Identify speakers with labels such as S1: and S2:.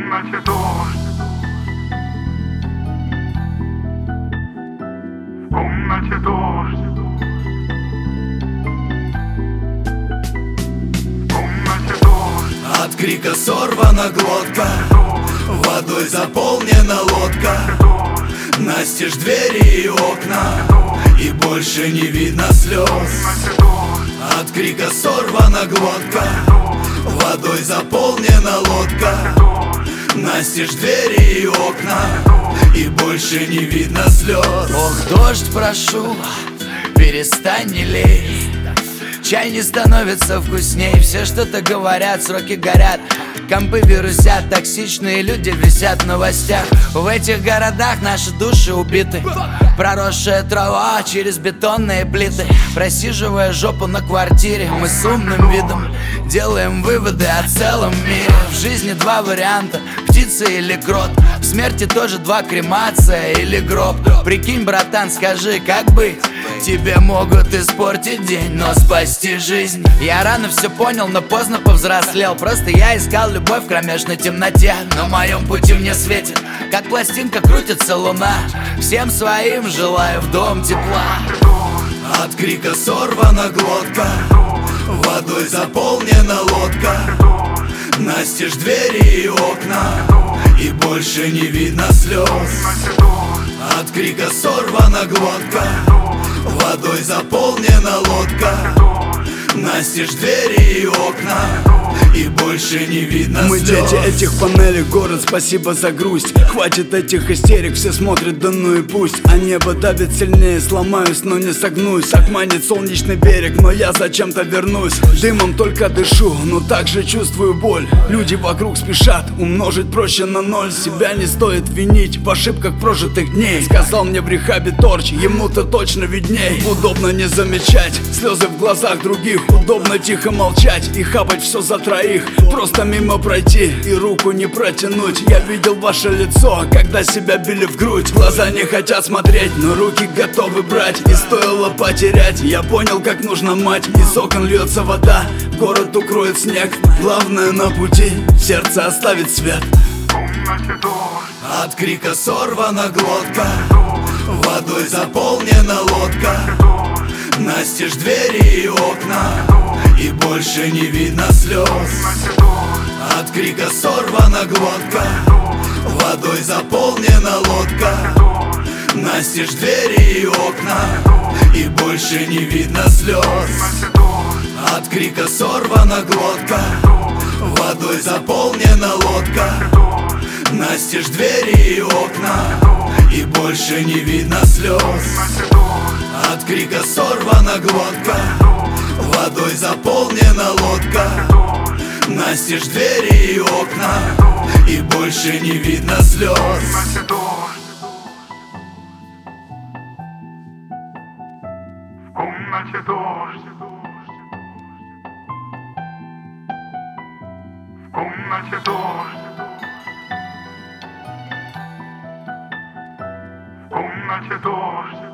S1: комнате дождь, в комнате дождь, в комнате дождь.
S2: От крика сорвана глотка, водой заполнена лодка. Настежь двери и окна, и больше не видно слез. От крика сорвана глотка, водой заполнена лодка. Настежь двери и окна, и больше не видно слез. Ох, дождь, прошу, перестань, не лей. Чай не становится вкусней, все что-то говорят, сроки горят. Компы вирусят, токсичные люди висят в новостях. В этих городах наши души убиты. Проросшая трава через бетонные плиты. Просиживая жопу на квартире, мы с умным видом делаем выводы о целом мире. В жизни два варианта: птица или крот. В смерти тоже два: кремация или гроб. Прикинь, братан, скажи, как быть? Тебе могут испортить день, но спасти жизнь. Я рано все понял, но поздно повзрослел. Просто я искал любовь в кромешной темноте. На моем пути мне светит, как пластинка, крутится луна. Всем своим желаю в дом тепла. От крика сорвана глотка, водой заполнена лодка. Настежь двери и окна, и больше не видно слез. От крика сорвана глотка, водой заполнена лодка. Настежь двери и окна, и больше не видно слез.
S3: Мы дети этих панелей, город, спасибо за грусть. Хватит этих истерик, все смотрят, да ну и пусть. А небо давит сильнее, сломаюсь, но не согнусь. Так манит солнечный берег, но я зачем-то вернусь. Дымом только дышу, но также чувствую боль. Люди вокруг спешат, умножить проще на ноль. Себя не стоит винить в ошибках прожитых дней. Сказал мне в рехабе Торч, ему-то точно видней. Удобно не замечать слезы в глазах других. Удобно тихо молчать и хапать все за троих. Просто мимо пройти и руку не протянуть. Я видел ваше лицо, когда себя били в грудь. Глаза не хотят смотреть, но руки готовы брать. И стоило потерять, я понял, как нужно мать. Из окон льется вода, город укроет снег. Главное на пути сердце оставит свет.
S1: В комнате дождь,
S2: От крика сорвана глотка, водой заполнена лодка. Настежь двери и окна, и больше не видно слез. От крика сорвана глотка, водой заполнена лодка. Настежь двери и окна, и больше не видно слез. От крика сорвана глотка, водой заполнена лодка. Настежь двери и окна, и больше не видно слез. От крика сорвана глотка, водой заполнена лодка. Настежь двери и окна, и больше не видно слез.
S1: в комнате дождь, в комнате дождь, в комнате дождь.